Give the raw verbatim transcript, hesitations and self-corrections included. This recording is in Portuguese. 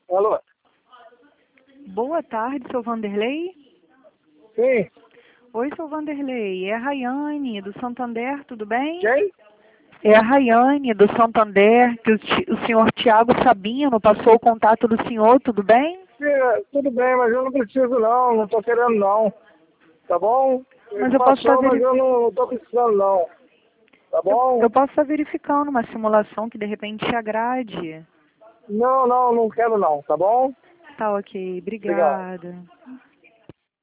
Alô? Boa tarde, seu Vanderlei. Sim. Oi, seu Vanderlei. É a Rayane, do Santander, tudo bem? Quem? É a Rayane, do Santander, que o, ti- o senhor Tiago Sabino passou o contato do senhor, tudo bem? Sim, tudo bem, mas eu não preciso não, não tô querendo não. Tá bom? Mas Ele eu posso estar passou, mas veri... eu não, não tô precisando não. Tá eu, bom? eu posso estar verificando uma simulação que de repente te agrade. Não, não, não quero não, tá bom? Tá ok, Obrigado. obrigada.